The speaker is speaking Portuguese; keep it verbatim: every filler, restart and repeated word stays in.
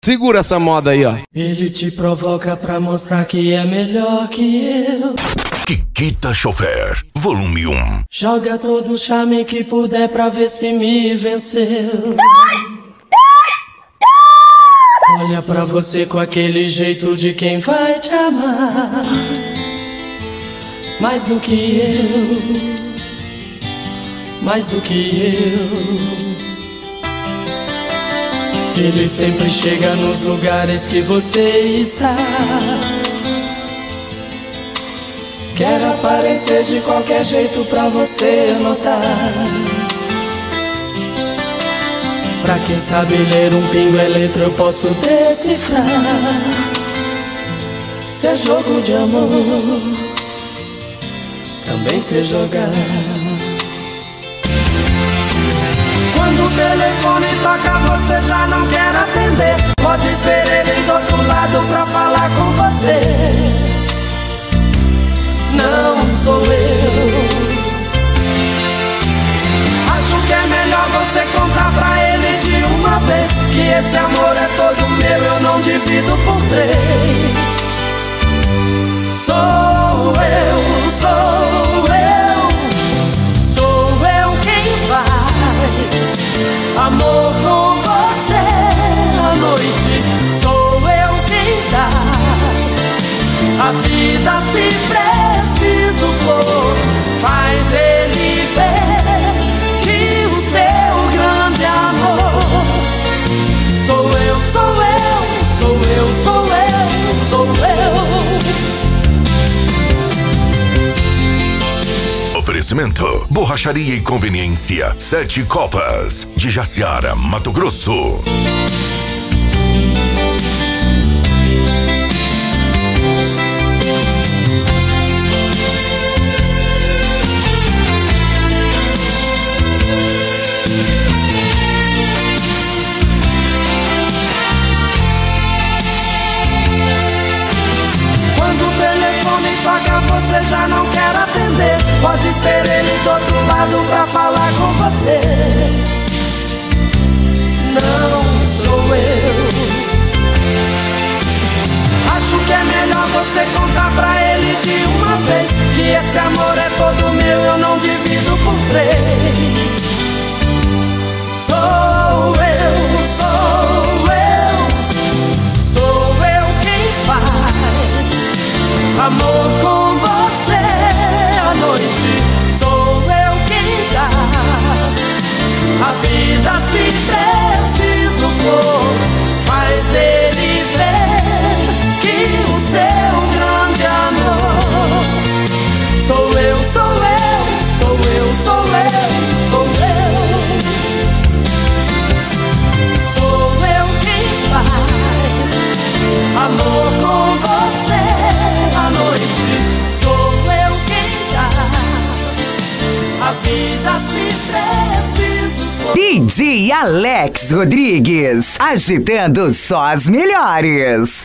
Segura essa moda aí, ó. Ele te provoca pra mostrar que é melhor que eu. Chiquita Chofer, volume um. Joga todo o charme que puder pra ver se me venceu. Olha pra você com aquele jeito de quem vai te amar mais do que eu, mais do que eu. Ele sempre chega nos lugares que você está. Quer aparecer de qualquer jeito pra você notar. Pra quem sabe ler um pingo é letra, eu posso decifrar. Se é jogo de amor, também sei jogar. Quando o telefone toca, você já não quer atender. Pode ser ele do outro lado pra falar com você. Não sou eu. Acho que é melhor você contar pra ele de uma vez que esse amor é todo meu, eu não divido por três. Sou eu, sou eu, sou eu quem faz amor com você à noite. Sou eu quem dá a vida se preciso for. Faz ele ver que o seu grande amor sou eu, sou eu, sou eu, sou eu, sou eu. Oferecimento: Borracharia e Conveniência Sete Copas, de Jaciara, Mato Grosso. Quando o telefone toca, você já não quer atender. Pode ser ele do outro lado pra falar com você. Não sou eu. Acho que é melhor você contar pra ele de uma vez que esse amor é todo meu, eu não divido por três. Sou eu, sou eu, sou eu quem faz amor com você à noite. Sou eu quem dá a vida se preciso for. Faz ele ver que o seu grande amor sou eu, sou eu, sou eu, sou eu, sou eu. Sou eu quem faz amor com você à noite. Sou eu quem dá a vida se preciso for. D J Alex Rodrigues, agitando só as melhores.